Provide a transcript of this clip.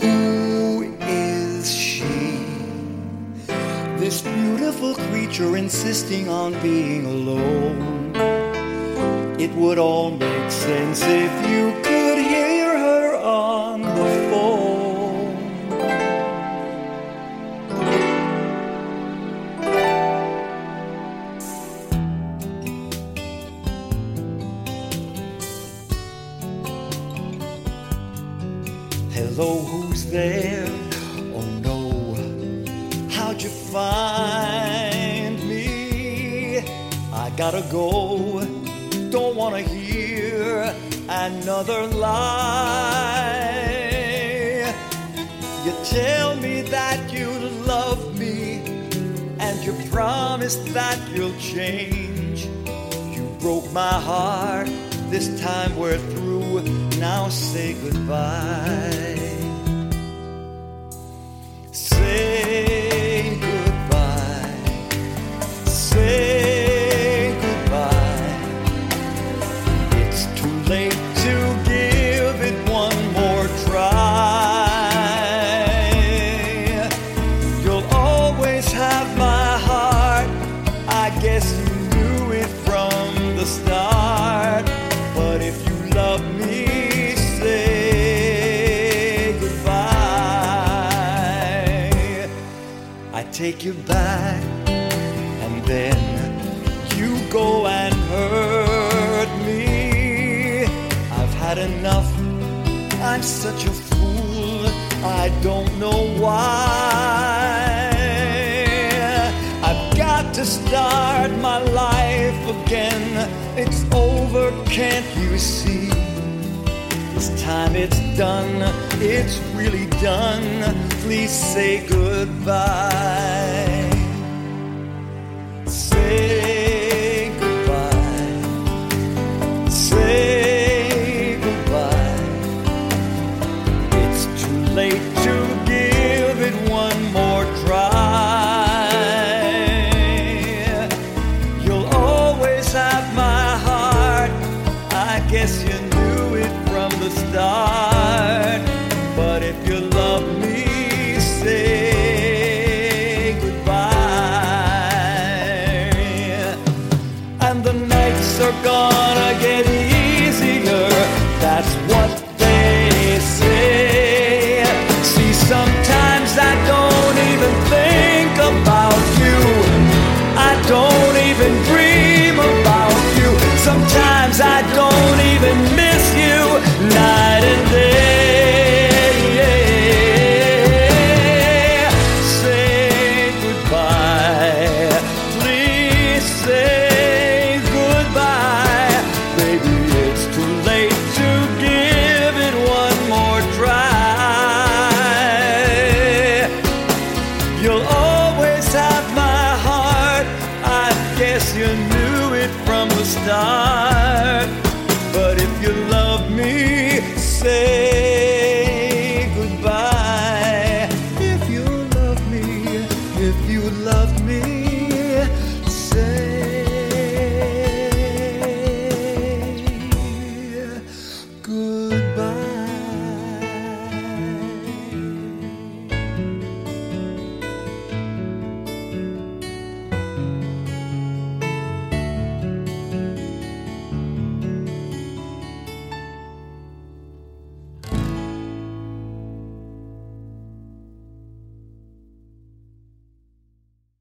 Who is she? This beautiful creature insisting on being alone. It would all make sense if you could hear her on the phone. Hello, who's there? Oh no, how'd you find me? I gotta go, don't wanna hear another lie. You tell me that you love me, and you promise that you'll change. You broke my heart, this time we're through, now say goodbye. Say goodbye. Say goodbye. It's too late to give it one more try. You'll always have my heart. I guess you knew it from the start. But if you love me, say goodbye. I take you back, and then you go and hurt me. I've had enough, I'm such a fool, I don't know why. I've got to start my life again. It's over, can't you see? This time it's done, it's really done. Please say goodbye. Say goodbye. Say goodbye. It's too late to give it one more try. You'll always have my heart. I guess you knew it from the start. But if you love me, say goodbye. And the nights are gonna get easier, that's what they say. See, sometimes I don't even think about you. I don't even dream about you. Sometimes I don't even miss you night and day. Say goodbye. Please say goodbye. Baby, it's too late to give it one more try. You'll always have my heart. I guess you knew it from the start. But if you love me, say goodbye. If you love me, if you love me, say goodbye.